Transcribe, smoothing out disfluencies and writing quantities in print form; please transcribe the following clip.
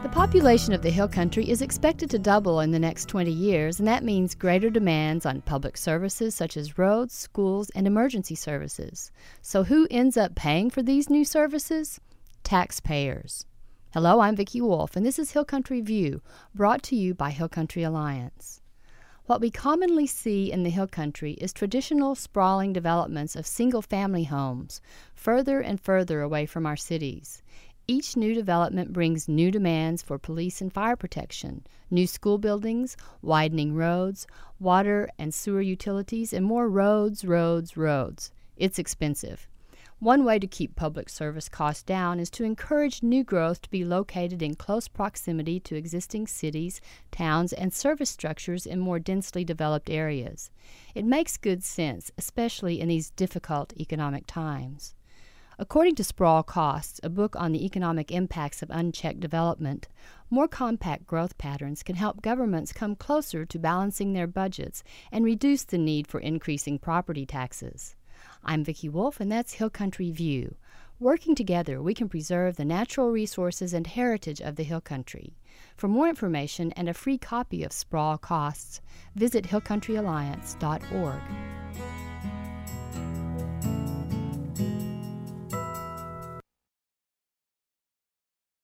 population of the Hill Country is expected to double in the next 20 years, and that means greater demands on public services such as roads, schools, and emergency services. So who ends up paying for these new services? Taxpayers. Hello, I'm Vicki Wolf, and this is Hill Country View, brought to you by Hill Country Alliance. What we commonly see in the Hill Country is traditional sprawling developments of single-family homes, further and further away from our cities. Each new development brings new demands for police and fire protection, new school buildings, widening roads, water and sewer utilities, and more roads. It's expensive. One way to keep public service costs down is to encourage new growth to be located in close proximity to existing cities, towns, and service structures in more densely developed areas. It makes good sense, especially in these difficult economic times. According to Sprawl Costs, a book on the economic impacts of unchecked development, more compact growth patterns can help governments come closer to balancing their budgets and reduce the need for increasing property taxes. I'm Vicki Wolf, and that's Hill Country View. Working together, we can preserve the natural resources and heritage of the Hill Country. For more information and a free copy of Sprawl Costs, visit hillcountryalliance.org.